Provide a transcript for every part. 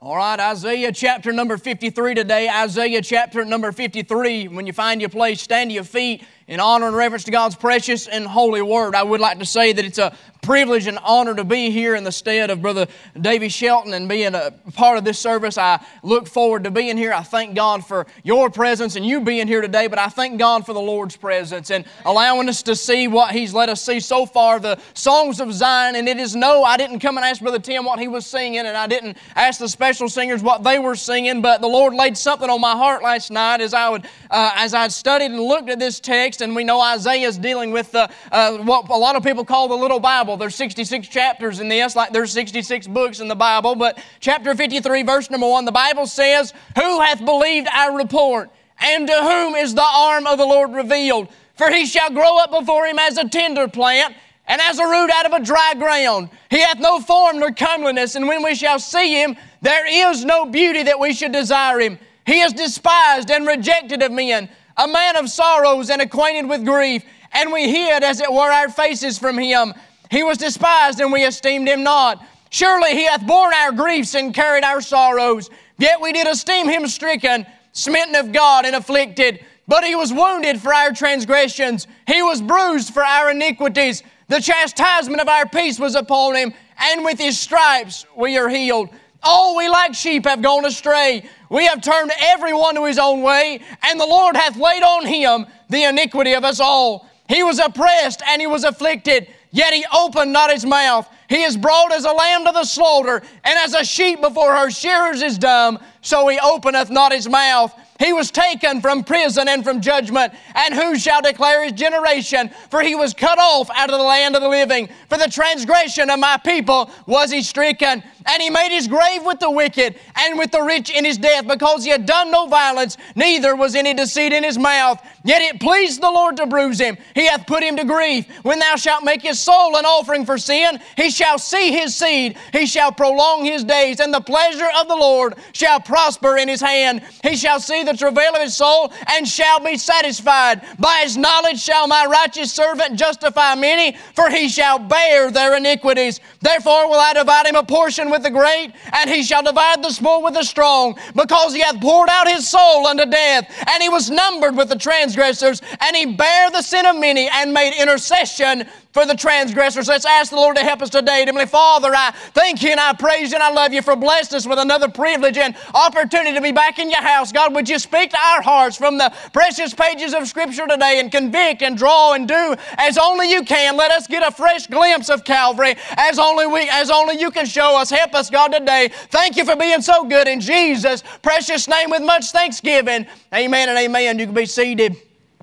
All right, Isaiah chapter number 53 today. Isaiah chapter number 53. When you find your place, stand to your feet in honor and reverence to God's precious and holy word. I would like to say that it's a privilege and honor to be here in the stead of Brother Davy Shelton and being a part of this service. I look forward to being here. I thank God for your presence and you being here today, but I thank God for the Lord's presence and allowing us to see what He's let us see so far, the songs of Zion. And it is I didn't come and ask Brother Tim what he was singing, and I didn't ask the special singers what they were singing, but the Lord laid something on my heart last night as I studied and looked at this text. And we know Isaiah is dealing with what a lot of people call the Little Bible. There's 66 chapters in this, like there's 66 books in the Bible. But chapter 53, verse number 1, the Bible says, "Who hath believed our report? And to whom is the arm of the Lord revealed? For he shall grow up before him as a tender plant, and as a root out of a dry ground. He hath no form nor comeliness, and when we shall see him, there is no beauty that we should desire him. He is despised and rejected of men, a man of sorrows and acquainted with grief, and we hid, as it were, our faces from him. He was despised, and we esteemed him not. Surely he hath borne our griefs and carried our sorrows. Yet we did esteem him stricken, smitten of God, and afflicted. But he was wounded for our transgressions. He was bruised for our iniquities. The chastisement of our peace was upon him, and with his stripes we are healed. All we like sheep have gone astray. We have turned every one to his own way, and the Lord hath laid on him the iniquity of us all. He was oppressed and he was afflicted, yet he opened not his mouth. He is brought as a lamb to the slaughter, and as a sheep before her shearers is dumb, so he openeth not his mouth. He was taken from prison and from judgment, and who shall declare his generation? For he was cut off out of the land of the living. For the transgression of my people was he stricken. And he made his grave with the wicked, and with the rich in his death, because he had done no violence, neither was any deceit in his mouth. Yet it pleased the Lord to bruise him. He hath put him to grief. When thou shalt make his soul an offering for sin, he shall see his seed. He shall prolong his days, and the pleasure of the Lord shall prosper in his hand. He shall see the travail of his soul, and shall be satisfied. By his knowledge shall my righteous servant justify many, for he shall bear their iniquities. Therefore will I divide him a portion with the great, and he shall divide the spoil with the strong, because he hath poured out his soul unto death, and he was numbered with the transgressors, and he bare the sin of many, and made intercession for the transgressors." Let's ask the Lord to help us today. Heavenly Father, I thank you and I praise you and I love you for blessing us with another privilege and opportunity to be back in your house. God, would you speak to our hearts from the precious pages of Scripture today and convict and draw and do as only you can. Let us get a fresh glimpse of Calvary as only you can show us. Help us, God, today. Thank you for being so good. In Jesus' precious name with much thanksgiving. Amen and amen. You can be seated.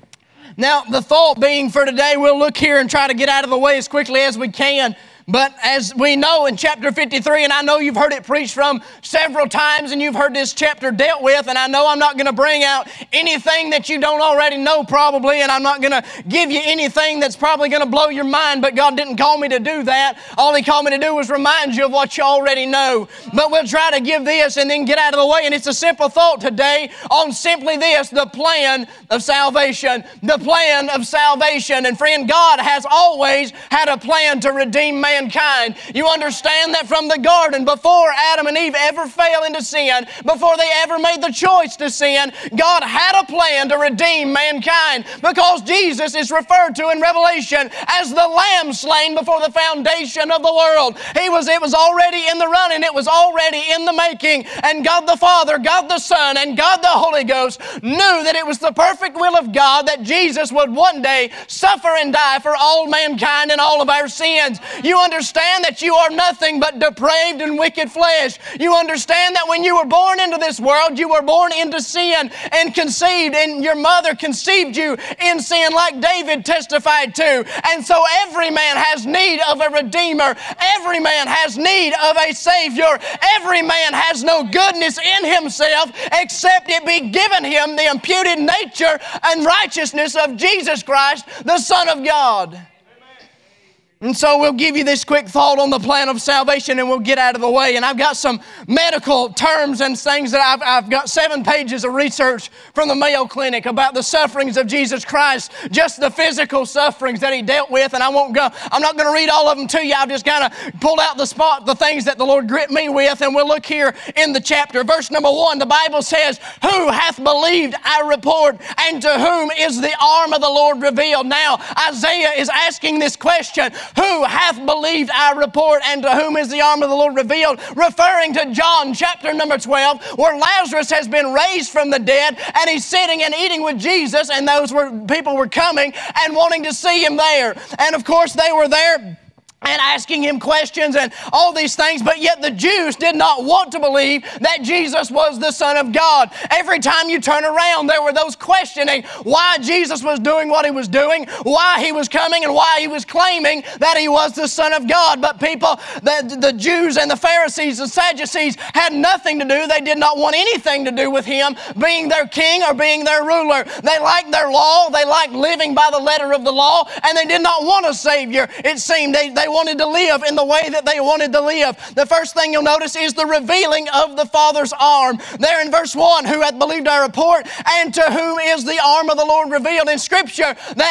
Now, the thought being for today, we'll look here and try to get out of the way as quickly as we can. But as we know in chapter 53, and I know you've heard it preached from several times and you've heard this chapter dealt with, and I know I'm not going to bring out anything that you don't already know probably, and I'm not going to give you anything that's probably going to blow your mind, but God didn't call me to do that. All He called me to do was remind you of what you already know. But we'll try to give this and then get out of the way, and it's a simple thought today on simply this, the plan of salvation. The plan of salvation. And friend, God has always had a plan to redeem mankind. You understand that from the garden, before Adam and Eve ever fell into sin, before they ever made the choice to sin, God had a plan to redeem mankind, because Jesus is referred to in Revelation as the Lamb slain before the foundation of the world. It was already in the running. It was already in the making. And God the Father, God the Son, and God the Holy Ghost knew that it was the perfect will of God that Jesus would one day suffer and die for all mankind and all of our sins. You understand that you are nothing but depraved and wicked flesh. You understand that when you were born into this world, you were born into sin and conceived, and your mother conceived you in sin, like David testified to. And so every man has need of a Redeemer. Every man has need of a Savior. Every man has no goodness in himself except it be given him the imputed nature and righteousness of Jesus Christ, the Son of God. And so we'll give you this quick thought on the plan of salvation and we'll get out of the way. And I've got some medical terms and things that I've got 7 pages of research from the Mayo Clinic about the sufferings of Jesus Christ, just the physical sufferings that He dealt with. And I'm not going to read all of them to you. I've just kind of pulled out the things that the Lord gripped me with. And we'll look here in the chapter. Verse number 1, the Bible says, "Who hath believed our report, and to whom is the arm of the Lord revealed?" Now, Isaiah is asking this question, who hath believed our report, and to whom is the arm of the Lord revealed? Referring to John chapter number 12, where Lazarus has been raised from the dead, and he's sitting and eating with Jesus, and people were coming and wanting to see Him there. And of course, they were there and asking Him questions and all these things, but yet the Jews did not want to believe that Jesus was the Son of God. Every time you turn around, there were those questioning why Jesus was doing what He was doing, why He was coming, and why He was claiming that He was the Son of God. But people, the Jews and the Pharisees and Sadducees had nothing to do. They did not want anything to do with Him being their king or being their ruler. They liked their law. They liked living by the letter of the law, and they did not want a Savior. It seemed they wanted to live in the way that they wanted to live. The first thing you'll notice is the revealing of the Father's arm. There in verse 1, "Who hath believed our report, and to whom is the arm of the Lord revealed?" In Scripture, that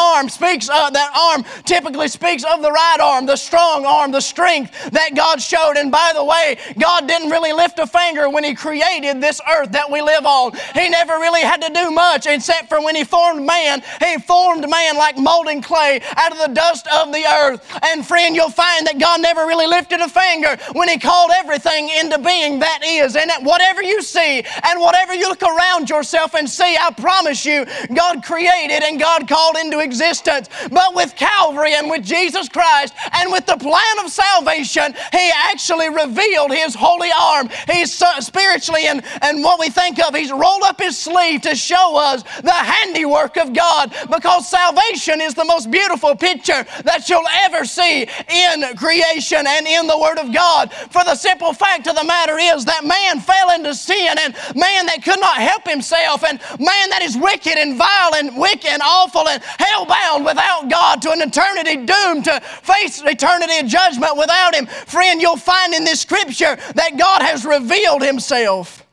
arm typically speaks of the right arm, the strong arm, the strength that God showed. And by the way, God didn't really lift a finger when He created this earth that we live on. He never really had to do much except for when He formed man. He formed man like molding clay out of the dust of the earth. And friend, you'll find that God never really lifted a finger when He called everything into being that is. And that whatever you see and whatever you look around yourself and see, I promise you, God created and God called into existence. But with Calvary and with Jesus Christ and with the plan of salvation, He actually revealed His holy arm. He's spiritually and what we think of, He's rolled up His sleeve to show us the handiwork of God, because salvation is the most beautiful picture that you'll ever see in creation and in the Word of God. For the simple fact of the matter is that man fell into sin, and man that could not help himself, and man that is wicked and vile and wicked and awful and hell-bound without God to an eternity doomed to face eternity of judgment without Him. Friend, you'll find in this Scripture that God has revealed Himself.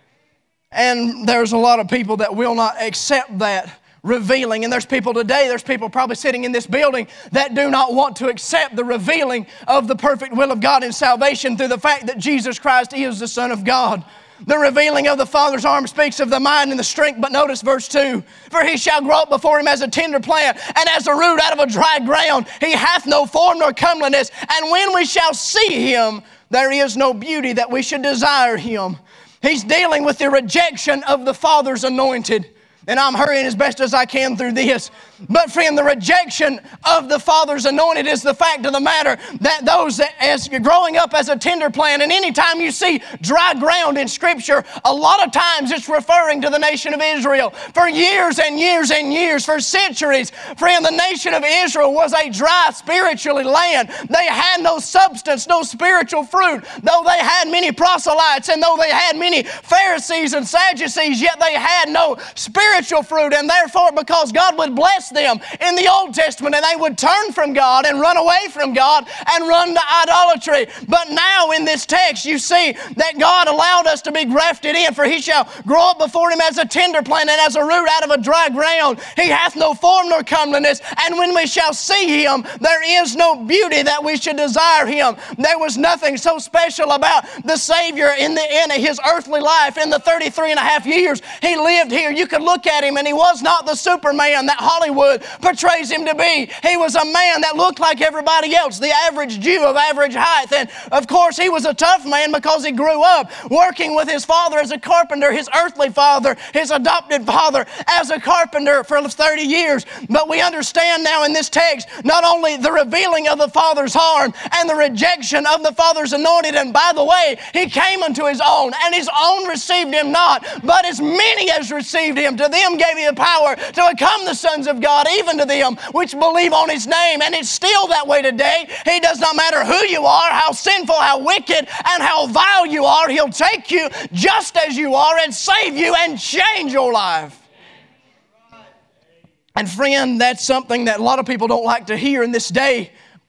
And there's a lot of people that will not accept that revealing. And there's people today, there's people probably sitting in this building that do not want to accept the revealing of the perfect will of God in salvation through the fact that Jesus Christ is the Son of God. The revealing of the Father's arm speaks of the mind and the strength, but notice verse 2. "For He shall grow up before Him as a tender plant, and as a root out of a dry ground. He hath no form nor comeliness, and when we shall see Him, there is no beauty that we should desire Him." He's dealing with the rejection of the Father's anointed. And I'm hurrying as best as I can through this. But friend, the rejection of the Father's anointed is the fact of the matter that those that, as you're growing up as a tender plant, and anytime you see dry ground in Scripture, a lot of times it's referring to the nation of Israel. For years and years and years, for centuries, friend, the nation of Israel was a dry spiritually land. They had no substance, no spiritual fruit. Though they had many proselytes and though they had many Pharisees and Sadducees, yet they had no spiritual fruit. And therefore, because God would bless them in the Old Testament, and they would turn from God and run away from God and run to idolatry. But now in this text you see that God allowed us to be grafted in. For He shall grow up before Him as a tender plant, and as a root out of a dry ground. He hath no form nor comeliness, and when we shall see Him, there is no beauty that we should desire Him. There was nothing so special about the Savior in His earthly life. In the 33 and a half years He lived here, you could look at Him and He was not the Superman that Hollywood portrays Him to be. He was a man that looked like everybody else, the average Jew of average height. And of course He was a tough man because He grew up working with His father as a carpenter, His earthly father, His adopted father as a carpenter for 30 years. But we understand now in this text not only the revealing of the Father's arm and the rejection of the Father's anointed, and by the way, He came unto His own, and His own received Him not, but as many as received Him, to them gave He the power to become the sons of God, even to them which believe on His name. And it's still that way today. He does not matter who you are, how sinful, how wicked, and how vile you are. He'll take you just as you are and save you and change your life. And friend, that's something that a lot of people don't like to hear in this day.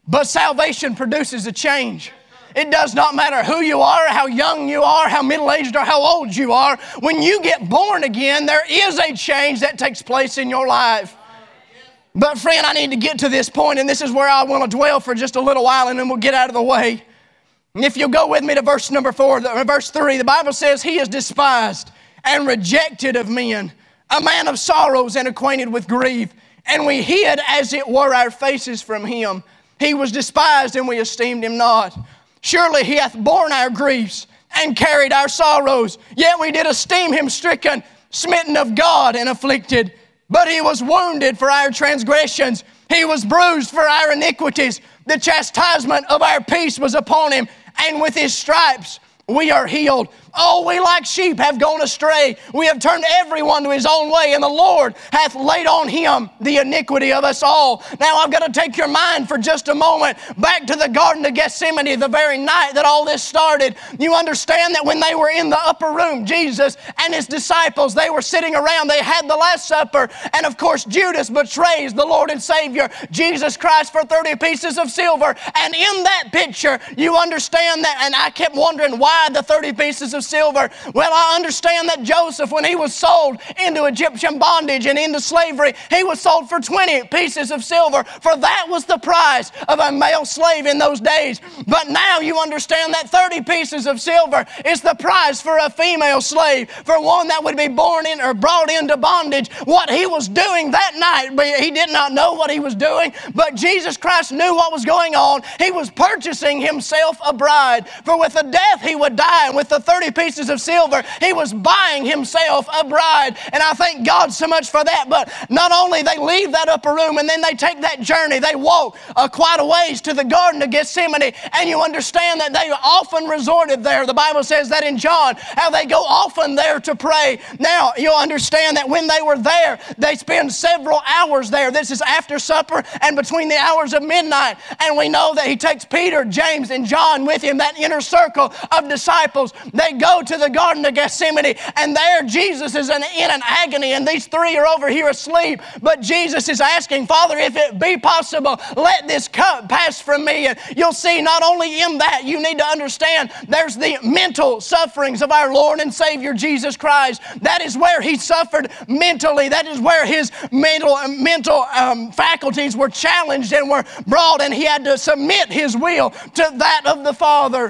But salvation produces a change. It does not matter who you are, how young you are, how middle-aged or how old you are. When you get born again, there is a change that takes place in your life. But friend, I need to get to this point, and this is where I want to dwell for just a little while, and then we'll get out of the way. And if you'll go with me to verse 3, the Bible says, He is despised and rejected of men, a man of sorrows and acquainted with grief. And we hid, as it were, our faces from Him. He was despised, and we esteemed Him not. Surely He hath borne our griefs and carried our sorrows. Yet we did esteem Him stricken, smitten of God, and afflicted. But He was wounded for our transgressions. He was bruised for our iniquities. The chastisement of our peace was upon Him, and with His stripes we are healed. Oh, we like sheep have gone astray. We have turned everyone to his own way, and the Lord hath laid on Him the iniquity of us all. Now I've got to take your mind for just a moment back to the Garden of Gethsemane, the very night that all this started. You understand that when they were in the upper room, Jesus and His disciples, they were sitting around. They had the Last Supper, and of course Judas betrays the Lord and Savior, Jesus Christ, for 30 pieces of silver. And in that picture, you understand that, and I kept wondering why the 30 pieces of silver. Well, I understand that Joseph, when he was sold into Egyptian bondage and into slavery, he was sold for 20 pieces of silver, for that was the price of a male slave in those days. But now you understand that 30 pieces of silver is the price for a female slave, for one that would be born in or brought into bondage. What he was doing that night, he did not know what he was doing, but Jesus Christ knew what was going on. He was purchasing himself a bride, for with the death he would die, and with the 30 pieces of silver, he was buying himself a bride. And I thank God so much for that. But not only they leave that upper room and then they take that journey, they walk quite a ways to the Garden of Gethsemane, and you understand that they often resorted there. The Bible says that in John, how they go often there to pray. Now, you'll understand that when they were there, they spend several hours there. This is after supper and between the hours of midnight. And we know that He takes Peter, James, and John with Him, that inner circle of disciples. They go to the Garden of Gethsemane, and there Jesus is in an agony, and these three are over here asleep. But Jesus is asking, Father, if it be possible, let this cup pass from me. And you'll see not only in that, you need to understand there's the mental sufferings of our Lord and Savior Jesus Christ. That is where He suffered mentally. That is where His mental faculties were challenged and were brought, and He had to submit His will to that of the Father.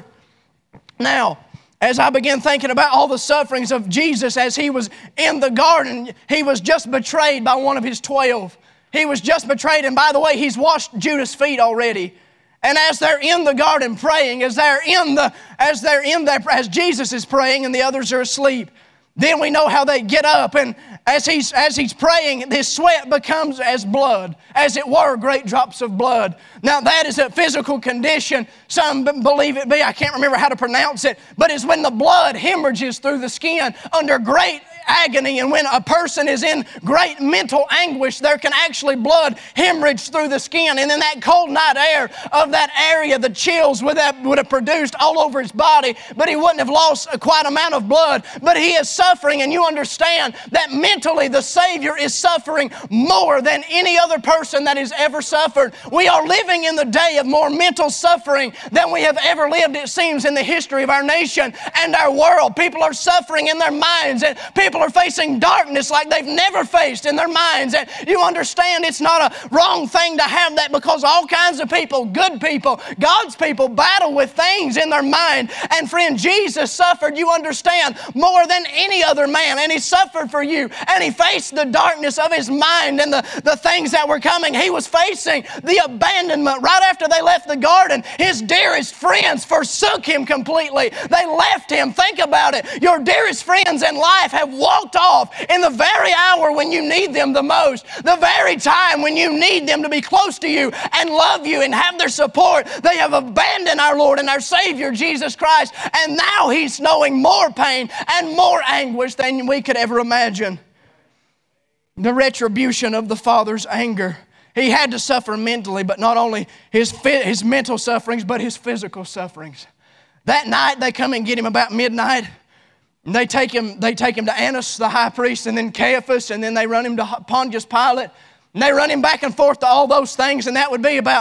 Now, as I began thinking about all the sufferings of Jesus as He was in the garden, He was just betrayed by one of His 12. He was just betrayed, and by the way, He's washed Judas' feet already. And as they're in the garden praying, as Jesus is praying and the others are asleep, then we know how they get up, and as he's praying, his sweat becomes as blood, as it were, great drops of blood. Now that is a physical condition. Some believe it be, I can't remember how to pronounce it, but it's when the blood hemorrhages through the skin under great agony, and when a person is in great mental anguish, there can actually blood hemorrhage through the skin. And in that cold night air of that area, the chills would have produced all over his body, but he wouldn't have lost quite an amount of blood. But he is suffering, and you understand that mentally the Savior is suffering more than any other person that has ever suffered. We are living in the day of more mental suffering than we have ever lived, it seems, in the history of our nation and our world. People are suffering in their minds, and people are facing darkness like they've never faced in their minds. And you understand it's not a wrong thing to have that, because all kinds of people, good people, God's people, battle with things in their mind. And friend, Jesus suffered, you understand, more than any other man, and He suffered for you, and He faced the darkness of His mind and the things that were coming. He was facing the abandonment. Right after they left the garden, His dearest friends forsook Him completely. They left Him. Think about it. Your dearest friends in life have walked off in the very hour when you need them the most, the very time when you need them to be close to you and love you and have their support. They have abandoned our Lord and our Savior, Jesus Christ, and now He's knowing more pain and more anguish than we could ever imagine. The retribution of the Father's anger. He had to suffer mentally, but not only his mental sufferings, but his physical sufferings. That night, they come and get Him about midnight. And they take him to Annas, the high priest, and then Caiaphas, and then they run Him to Pontius Pilate. And they run Him back and forth to all those things, and that would be about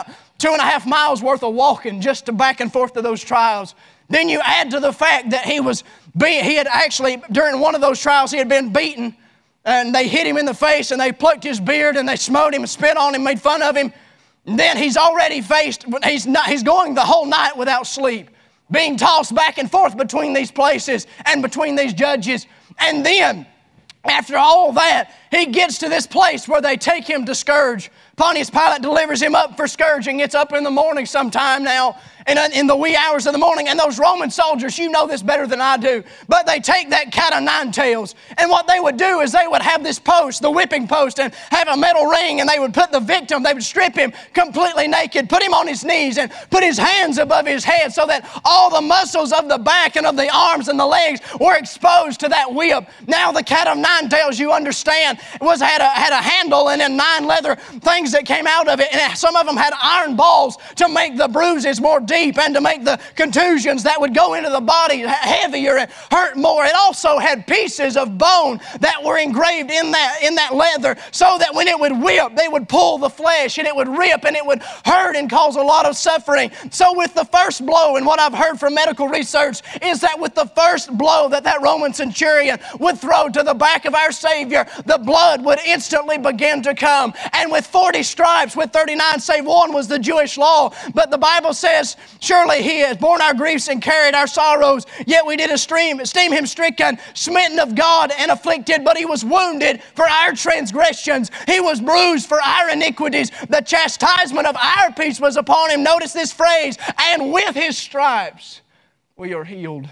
2.5 miles worth of walking just to back and forth to those trials. Then you add to the fact that he had actually, during one of those trials, he had been beaten, and they hit him in the face, and they plucked his beard, and they smote him and spit on him, made fun of him. And then he's already he's going the whole night without sleep, being tossed back and forth between these places and between these judges. And then, after all that, he gets to this place where they take him to scourge. Pontius Pilate delivers him up for scourging. It's up in the morning sometime now, in the wee hours of the morning. And those Roman soldiers, you know this better than I do, but they take that cat o' nine tails. And what they would do is they would have this post, the whipping post, and have a metal ring, and they would put the victim, they would strip him completely naked, put him on his knees, and put his hands above his head so that all the muscles of the back and of the arms and the legs were exposed to that whip. Now the cat o' nine tails, you understand, had a handle and then 9 leather things that came out of it, and some of them had iron balls to make the bruises more deep and to make the contusions that would go into the body heavier and hurt more. It also had pieces of bone that were engraved in that leather, so that when it would whip, they would pull the flesh and it would rip and it would hurt and cause a lot of suffering. So with the first blow, and what I've heard from medical research is that with the first blow that Roman centurion would throw to the back of our Savior, the blood would instantly begin to come. And with 40 stripes, with 39 save one was the Jewish law. But the Bible says, surely He has borne our griefs and carried our sorrows, yet we did esteem Him stricken, smitten of God, and afflicted. But He was wounded for our transgressions. He was bruised for our iniquities. The chastisement of our peace was upon Him. Notice this phrase, and with His stripes we are healed.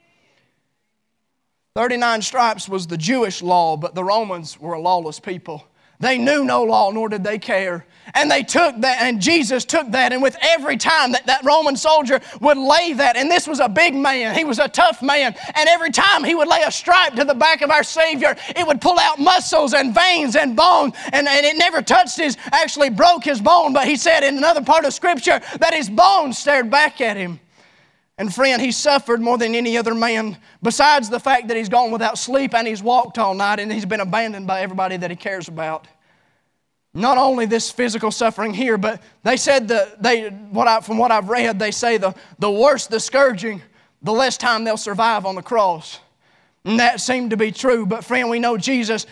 39 stripes was the Jewish law, but the Romans were a lawless people. They knew no law, nor did they care. And they took that, and Jesus took that, and with every time that Roman soldier would lay that, and this was a big man, he was a tough man, and every time he would lay a stripe to the back of our Savior, it would pull out muscles and veins and bone, and it never actually broke his bone, but he said in another part of Scripture that his bones stared back at him. And friend, he suffered more than any other man, besides the fact that he's gone without sleep and he's walked all night and he's been abandoned by everybody that he cares about. Not only this physical suffering here, but they said from what I've read, they say the worse the scourging, the less time they'll survive on the cross. And that seemed to be true. But friend, we know Jesus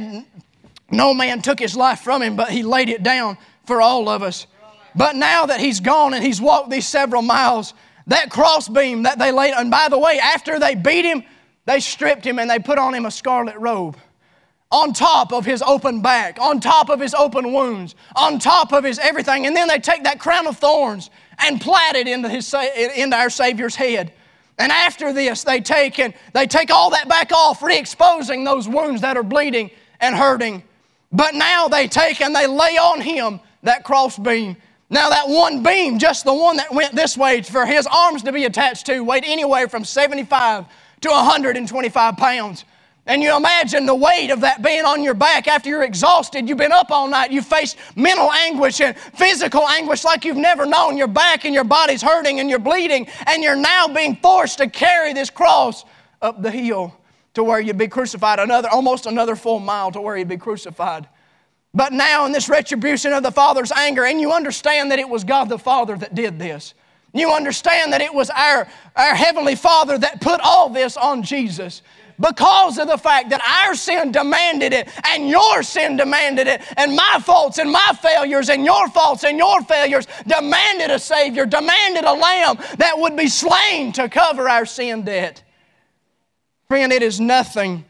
no man took His life from Him, but He laid it down for all of us. But now that He's gone and He's walked these several miles, that crossbeam that they laid, and by the way, after they beat Him, they stripped Him and they put on Him a scarlet robe. On top of His open back, on top of His open wounds, on top of His everything. And then they take that crown of thorns and plait it into our Savior's head. And after this, they take all that back off, re-exposing those wounds that are bleeding and hurting. But now they take and they lay on Him that crossbeam. Now that one beam, just the one that went this way for His arms to be attached to, weighed anywhere from 75 to 125 pounds. And you imagine the weight of that being on your back after you're exhausted. You've been up all night. You've faced mental anguish and physical anguish like you've never known. Your back and your body's hurting and you're bleeding. And you're now being forced to carry this cross up the hill to where you'd be crucified. Almost another full mile to where you'd be crucified. But now in this retribution of the Father's anger, and you understand that it was God the Father that did this. You understand that it was our Heavenly Father that put all this on Jesus. Because of the fact that our sin demanded it, and your sin demanded it, and my faults and my failures and your faults and your failures demanded a Savior, demanded a Lamb that would be slain to cover our sin debt. Friend, it is nothing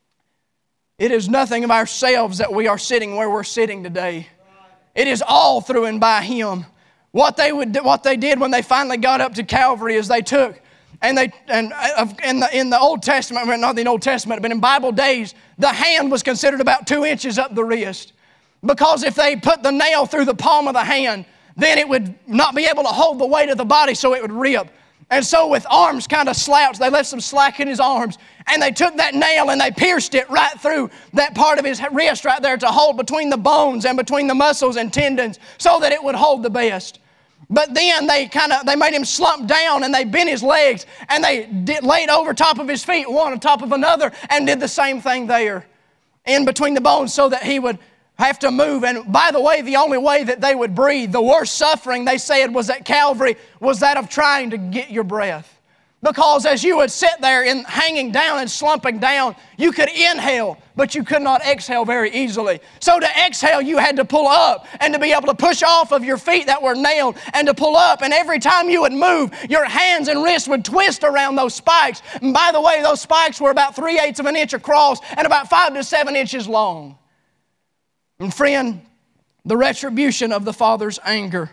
of ourselves that we are sitting where we're sitting today. It is all through and by Him. What they did when they finally got up to Calvary is they took, in the Old Testament, not the Old Testament, but in Bible days, the hand was considered about 2 inches up the wrist. Because if they put the nail through the palm of the hand, then it would not be able to hold the weight of the body, so it would rip. And so with arms kind of slouched, they left some slack in His arms, and they took that nail and they pierced it right through that part of His wrist right there to hold between the bones and between the muscles and tendons so that it would hold the best. But then they made Him slump down and they bent His legs and they laid over top of His feet, one on top of another, and did the same thing there in between the bones so that He would have to move. And by the way, the only way that they would breathe, the worst suffering they said was at Calvary, was that of trying to get your breath. Because as you would sit there hanging down and slumping down, you could inhale, but you could not exhale very easily. So to exhale, you had to pull up, and to be able to push off of your feet that were nailed and to pull up. And every time you would move, your hands and wrists would twist around those spikes. And by the way, those spikes were about 3/8 of an inch across and about 5 to 7 inches long. And friend, the retribution of the Father's anger.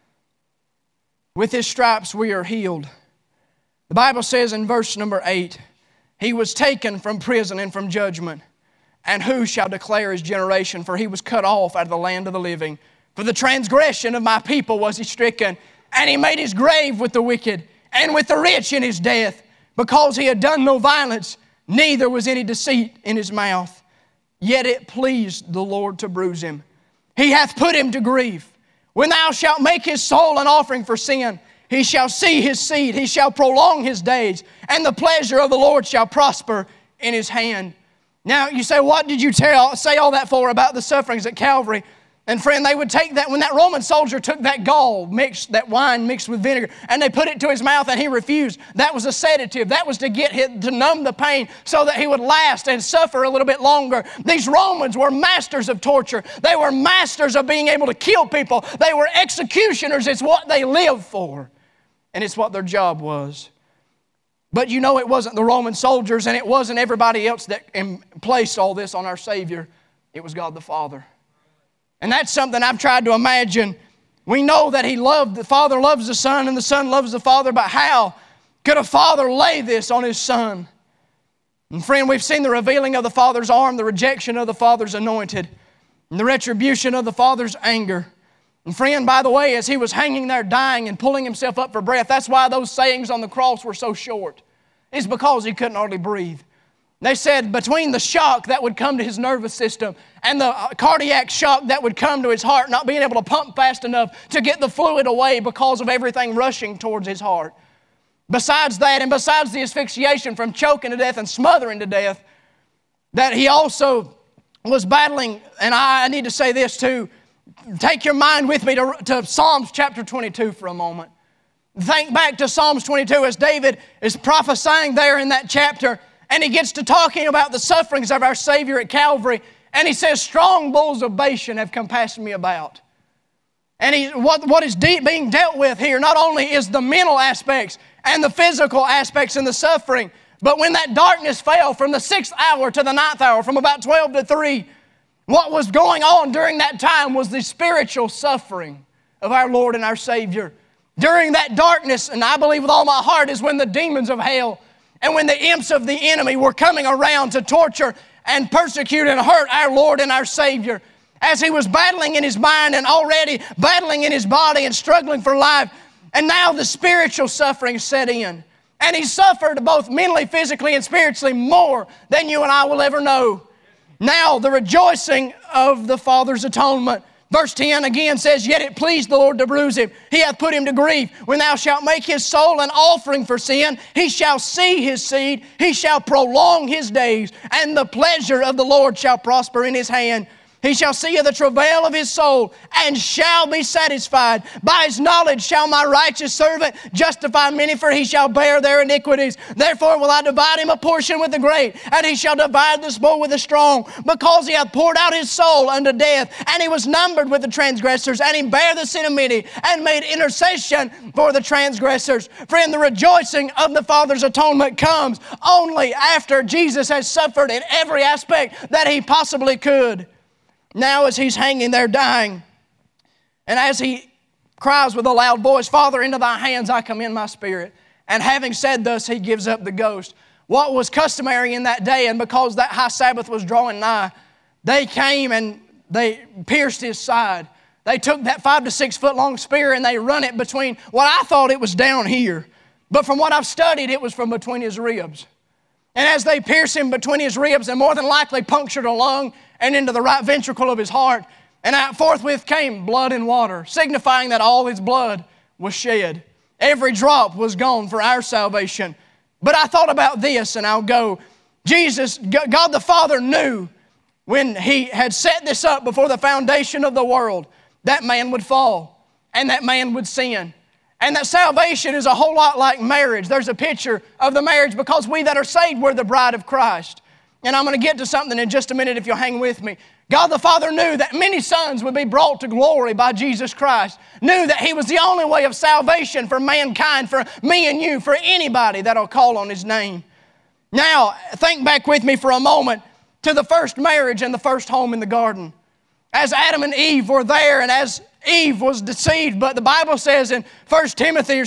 With His stripes we are healed. The Bible says in verse number 8, He was taken from prison and from judgment. And who shall declare His generation? For He was cut off out of the land of the living. For the transgression of my people was He stricken. And He made His grave with the wicked and with the rich in His death. Because He had done no violence, neither was any deceit in His mouth. Yet it pleased the Lord to bruise Him. He hath put Him to grief. When thou shalt make His soul an offering for sin, He shall see His seed, He shall prolong His days, and the pleasure of the Lord shall prosper in His hand. Now you say, what did you say all that for about the sufferings at Calvary? And friend, they would take that, when that Roman soldier took that gall, that wine mixed with vinegar, and they put it to his mouth and he refused. That was a sedative. That was to get him to numb the pain so that he would last and suffer a little bit longer. These Romans were masters of torture. They were masters of being able to kill people. They were executioners. It's what they lived for. And it's what their job was. But you know, it wasn't the Roman soldiers and it wasn't everybody else that placed all this on our Savior. It was God the Father. And that's something I've tried to imagine. We know that the Father loves the Son and the Son loves the Father, but how could a Father lay this on His Son? And friend, we've seen the revealing of the Father's arm, the rejection of the Father's anointed, and the retribution of the Father's anger. And friend, by the way, as He was hanging there dying and pulling Himself up for breath, that's why those sayings on the cross were so short. It's because He couldn't hardly breathe. They said between the shock that would come to His nervous system and the cardiac shock that would come to His heart, not being able to pump fast enough to get the fluid away because of everything rushing towards His heart. Besides that, and besides the asphyxiation from choking to death and smothering to death, that He also was battling, and I need to say this too, take your mind with me to Psalms chapter 22 for a moment. Think back to Psalms 22 as David is prophesying there in that chapter, and he gets to talking about the sufferings of our Savior at Calvary, and he says, strong bulls of Bashan have compassed me about. And what is being dealt with here not only is the mental aspects and the physical aspects and the suffering, but when that darkness fell from the 6th hour to the 9th hour, from about 12 to 3, what was going on during that time was the spiritual suffering of our Lord and our Savior. During that darkness, and I believe with all my heart, is when the demons of hell and when the imps of the enemy were coming around to torture and persecute and hurt our Lord and our Savior. As He was battling in His mind and already battling in His body and struggling for life. And now the spiritual suffering set in. And He suffered both mentally, physically, and spiritually more than you and I will ever know. Now the rejoicing of the Father's atonement. Verse 10 again says, yet it pleased the Lord to bruise Him. He hath put Him to grief. When thou shalt make His soul an offering for sin, He shall see His seed. He shall prolong His days. And the pleasure of the Lord shall prosper in His hand. He shall see of the travail of his soul and shall be satisfied. By his knowledge shall my righteous servant justify many, for he shall bear their iniquities. Therefore will I divide him a portion with the great, and he shall divide the spoil with the strong, because he hath poured out his soul unto death, and he was numbered with the transgressors, and he bare the sin of many, and made intercession for the transgressors. Friend, the rejoicing of the Father's atonement comes only after Jesus has suffered in every aspect that he possibly could. Now as he's hanging there dying, and as he cries with a loud voice, Father, into thy hands I commend my spirit. And having said thus, he gives up the ghost. What was customary in that day, and because that high Sabbath was drawing nigh, they came and they pierced his side. They took that 5 to 6 foot long spear and they run it between, what I thought it was down here, but from what I've studied, it was from between his ribs. And as they pierced him between his ribs, and more than likely punctured a lung and into the right ventricle of his heart, and out forthwith came blood and water, signifying that all his blood was shed. Every drop was gone for our salvation. But I thought about this, and I'll go. Jesus, God the Father knew when He had set this up before the foundation of the world, that man would fall and that man would sin. And that salvation is a whole lot like marriage. There's a picture of the marriage because we that are saved, we're the bride of Christ. And I'm going to get to something in just a minute if you'll hang with me. God the Father knew that many sons would be brought to glory by Jesus Christ. Knew that He was the only way of salvation for mankind, for me and you, for anybody that'll call on His name. Now, think back with me for a moment to the first marriage and the first home in the garden. As Adam and Eve were there and as Eve was deceived, but the Bible says in 1 Timothy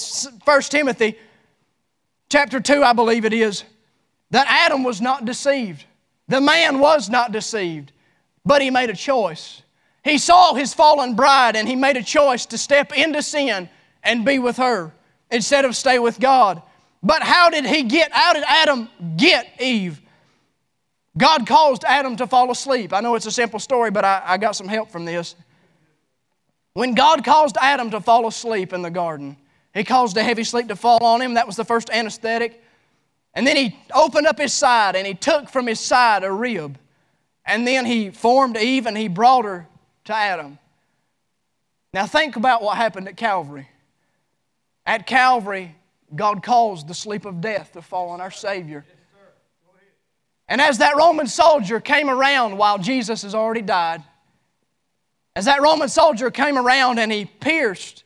chapter 2, I believe it is, that Adam was not deceived. The man was not deceived, but he made a choice. He saw his fallen bride and he made a choice to step into sin and be with her instead of stay with God. But how did Adam get Eve? God caused Adam to fall asleep. I know it's a simple story, but I got some help from this. When God caused Adam to fall asleep in the garden, He caused a heavy sleep to fall on him. That was the first anesthetic. And then He opened up his side and He took from his side a rib. And then He formed Eve and He brought her to Adam. Now think about what happened at Calvary. At Calvary, God caused the sleep of death to fall on our Savior. And as that Roman soldier came around while Jesus has already died, as that Roman soldier came around and he pierced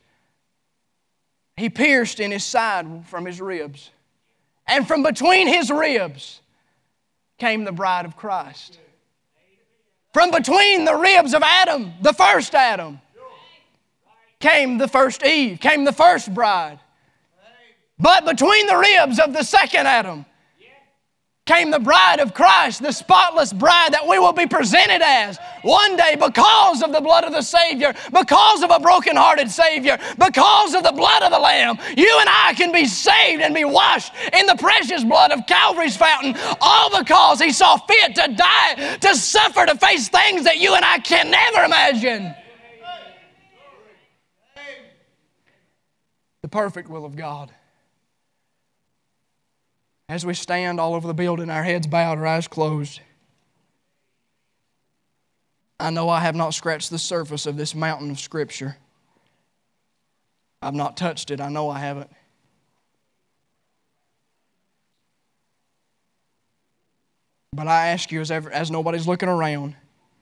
in his side from his ribs. And from between his ribs came the bride of Christ. From between the ribs of Adam, the first Adam, came the first Eve, came the first bride. But between the ribs of the second Adam came the bride of Christ, the spotless bride that we will be presented as one day because of the blood of the Savior, because of a broken-hearted Savior, because of the blood of the Lamb. You and I can be saved and be washed in the precious blood of Calvary's fountain, all because He saw fit to die, to suffer, to face things that you and I can never imagine. The perfect will of God. As we stand all over the building, our heads bowed, our eyes closed, I know I have not scratched the surface of this mountain of Scripture. I've not touched it. I know I haven't. But I ask you, as nobody's looking around,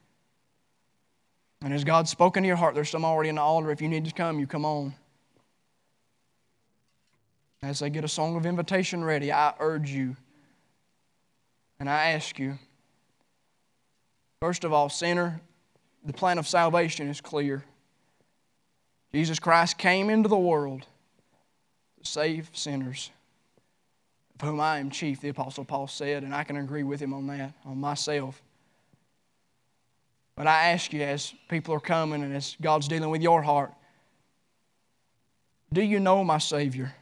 and as God's spoken to your heart, there's some already in the altar. If you need to come, you come on. As they get a song of invitation ready, I urge you and I ask you, first of all, sinner, the plan of salvation is clear. Jesus Christ came into the world to save sinners, of whom I am chief, the Apostle Paul said, and I can agree with him on that, on myself. But I ask you, as people are coming and as God's dealing with your heart, do you know my Savior?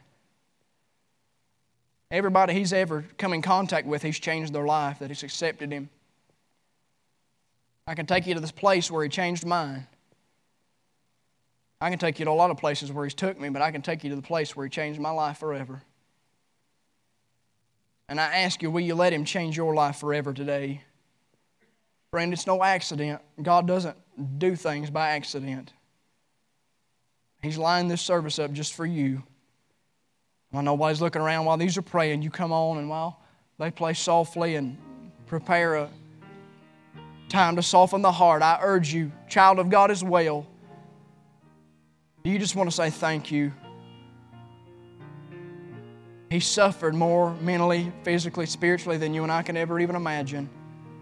Everybody He's ever come in contact with, He's changed their life, that He's accepted Him. I can take you to this place where He changed mine. I can take you to a lot of places where He's took me, but I can take you to the place where He changed my life forever. And I ask you, will you let Him change your life forever today? Friend, it's no accident. God doesn't do things by accident. He's lined this service up just for you. While nobody's looking around, while these are praying, you come on, and while they play softly and prepare a time to soften the heart, I urge you, child of God as well, do you just want to say thank you? He suffered more mentally, physically, spiritually than you and I can ever even imagine.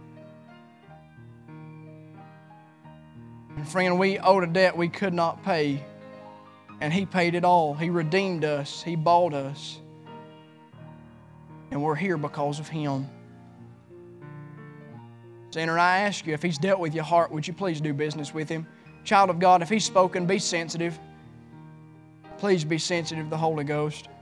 And friend, we owed a debt we could not pay. And He paid it all. He redeemed us. He bought us. And we're here because of Him. Sinner, I ask you, if He's dealt with your heart, would you please do business with Him? Child of God, if He's spoken, be sensitive. Please be sensitive to the Holy Ghost.